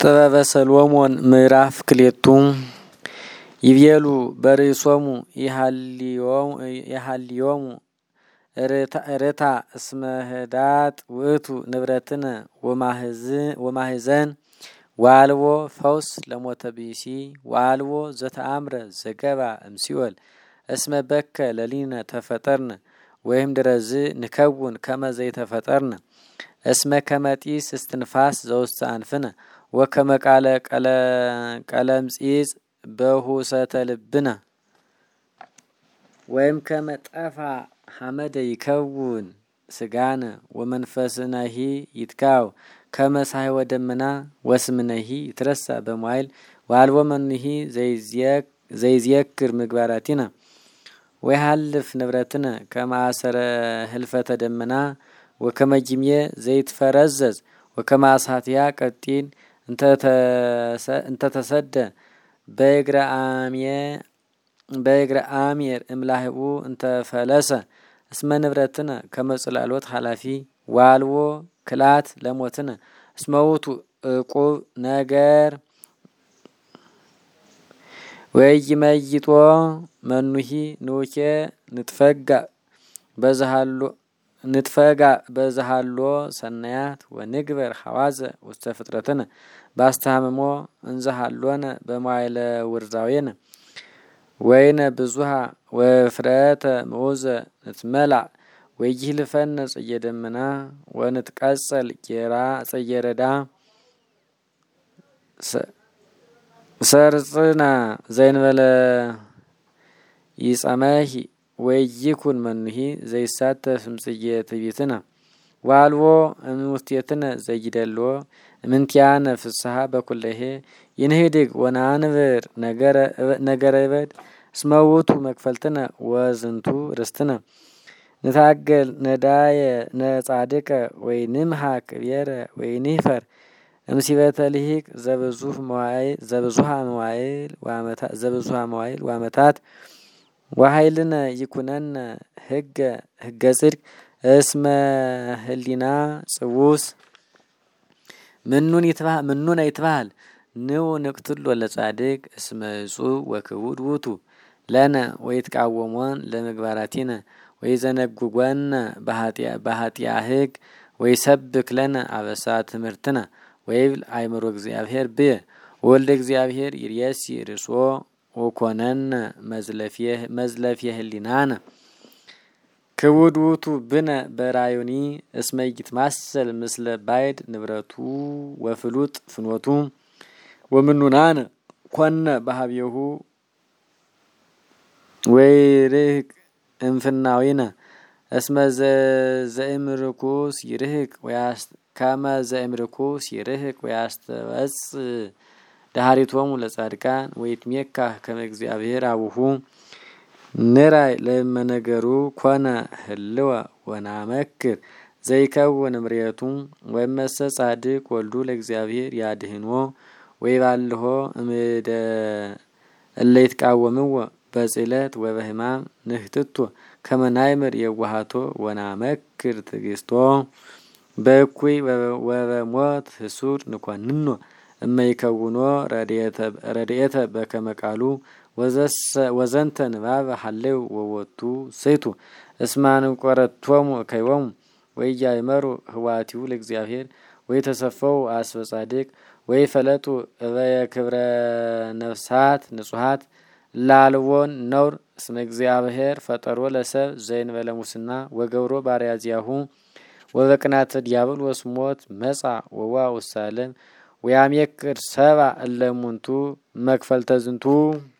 ጥበበ ሰሎሞን ምዕራፍ ክሌቱ ይቤሉ በርእሶሙ ይሃልዮሙ ርታ እስመ ህዳጥ ውእቱ ንብረትነ ወማህዘን ወአልቦ ፈውስ ለሞተ ብእሲ ወአልቦ ዘተአምረ ዘገባ እምሲኦል እስመ በከ ለሊነ ተፈጠርነ ወይም ድረዝ ንከውን ከመ ዘይተፈጠርነ እስመ ከመጢስ እስትንፋስ ዘውስተ አንፍነ ወከመ ቃለ ቀለምጺጽ በሁሰተ ልብነ ወይም ከመ ጠፋ ሐመደ ይከውን ስጋነ ወመንፈስነሂ ይትካው ከመ ሳይ ወደምና ወስምነሂ ይትረሳ በመዋይል ወአልቦ መንሂ ዘይዝየክር ምግባራቲነ ወይሃልፍ ንብረትነ ከመ አሰረ ህልፈተ ደመና ወከመ ጅምየ ዘይትፈረዘዝ ወከመ አሳትያ ቀጢን እንተ ተሰደ በእግረ አምየር እምላህቡ እንተ ፈለሰ እስመ ንብረትነ ከመ ጽላሎት ኃላፊ ወአልቦ ክላት ለሞትነ እስመ ውእቱ ዕቁብ ነገር ወይመይጦ መኑሂ ንውኬ ንትፈጋ በዛሃሎ ሰናያት ወንግበር ሐዋዘ ውስተ ፍጥረትነ ባስተሃምሞ እንዘሃሎነ በመዋይለ ውርዛዌነ ወይነ ብዙሃ ወፍረተ ምዑዘ ንትመላዕ ወይህልፈነ ጽየደምና ወንትቀጸል ጌራ ጽየረዳ ሰርጽና ዘይንበለ ይጸመሂ ወይኩን መኑሂ ዘይሳተፍ እምጽየ ትዕቢትነ ወአልቦ እምውስቴትነ ዘይደሎ እምንቲያነ ፍስሐ በኩለሄ ይንህድግ ወናንብር ነገረ ይበድ እስመ ውእቱ መክፈልትነ ወዝንቱ ርስትነ ንታገል ነዳየ ነጻድቀ ወይንምሃክ ብሔረ ወይንህፈር እምሲበተ ልሂቅ ዘብዙሃ መዋይል ወአመታት ወኃይልነ ይኩነነ ህገ ጽድቅ እስመ ህሊና ጽውስ ምኑነ ይትበሃል ንዑ ንቅትሎ ለጻድቅ እስመ እጹብ ወክቡድ ውእቱ ለነ ወይትቃወሞን ለምግባራቲነ ወይዘነጉጎነ በኃጢአ ህግ ወይሰብክ ለነ አበሳ ትምህርትነ ወይብል አእምሮ እግዚአብሔር ብየ ወልደ እግዚአብሔር ይርየሲ ርእሶ ወኮነነ መዝለፍየ ህሊናነ ክቡድ ውእቱ ብነ በራዮኒ እስመ ይትማሰል ምስለ ባይድ ንብረቱ ወፍሉጥ ፍኖቱ ወምኑናነ ኮነ በሀብየሁ ወይርህቅ እምፍናዊነ እስመ ዘእምርኩስ ይርህቅ ከመ ዘእምርኩስ ይርህቅ ወያስተበጽ ዳሃሪቶሙ ለጻድቃን ወይትሜካ ከመ እግዚአብሔር አቡሁ ንራይ ለመነገሩ ኮነ ህልወ ወናመክር ዘይከውን እምርየቱ ወመሰ ጻድቅ ወልዱ ለእግዚአብሔር ያድህኖ ወይባልሆ እምደ እለ ይትቃወምዎ በጽለት ወበህማም ንህትቶ ከመ ናይምር የዋሃቶ ወናመክር ትዕግስቶ በእኩይ ወበሞት ህሱር ንኮንኖ እመይከውኖ ረድኤተ በከመ ቃሉ ወዘንተ ንባብ ሐሌው ወወቱ ሰይቱ እስማን ቆረቶሙ ከይወሙ ወያይመሩ ህዋቲው ለእግዚአብሔር ወይተሰፈው አስበ ጻድቅ ወይፈለጡ እበየ ክብረ ነፍሳት ንጹሃት ላልቦን ነውር እስመ እግዚአብሔር ፈጠሮ ለሰብ ዘይንበለ ሙስና ወገብሮ ባርያዚያሁ ወበቅናተ ዲያብል ወስሞት መጻ ወዋ ውሳለም ወያሜክር ሰባ እለሙንቱ መክፈልተ ዝንቱ